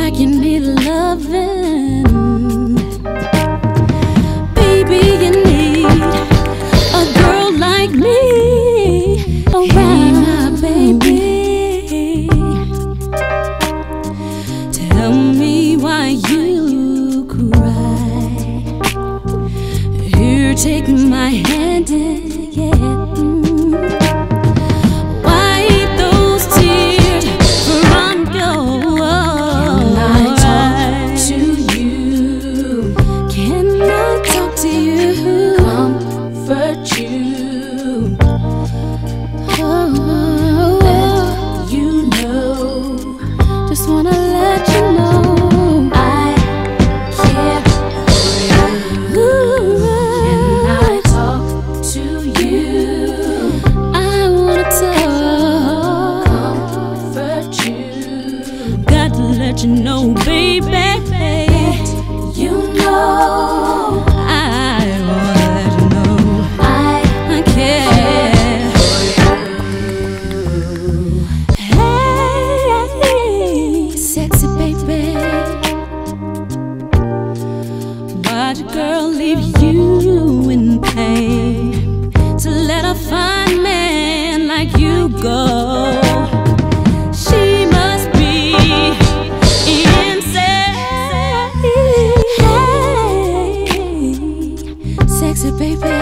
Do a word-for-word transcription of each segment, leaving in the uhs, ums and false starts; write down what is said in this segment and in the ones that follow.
like you need loving. Baby, you need a girl like me around, my baby. Tell me why you cry. Here, take my hand and yeah. You know, baby, you know, I wanna let you know I, I care for you. Hey, sexy baby, why'd your girl leave you in pain to let a fine man like you go? Sexy baby,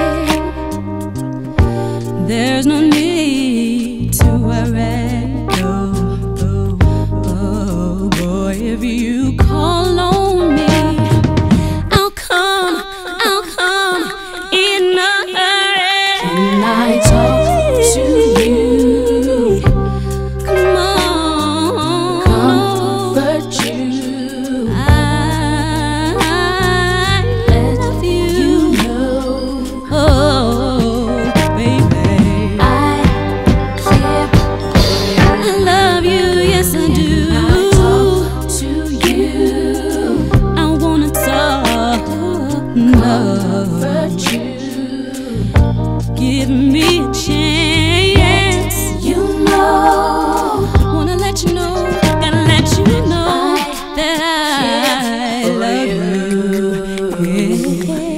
there's no need to worry. Oh, oh, oh boy, if you call on me, I'll come, I'll come in a hurry. Can I talk to you? Come on, comfort you. I, I love you. Oh, baby, I care for you. I love you, yes I do. I talk to you. I wanna talk, comfort you. Give me a chance. You know, wanna let you know, gotta let you know that I love you. Yeah.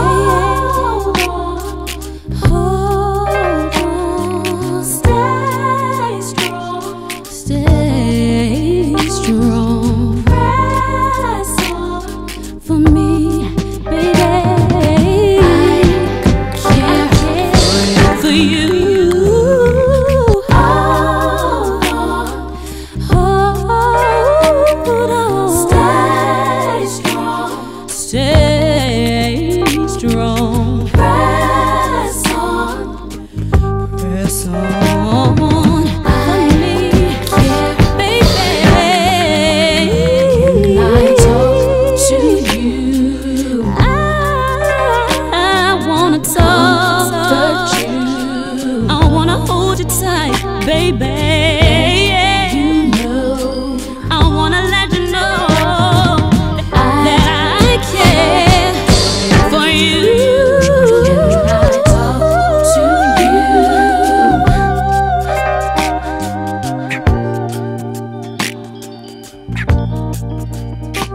Stay strong, press on for me, baby. I care for you. Hold on, hold on. Stay strong, stay strong. Press on, press on. Baby, you know, I wanna let you know I, that I care for you. Can I talk to you?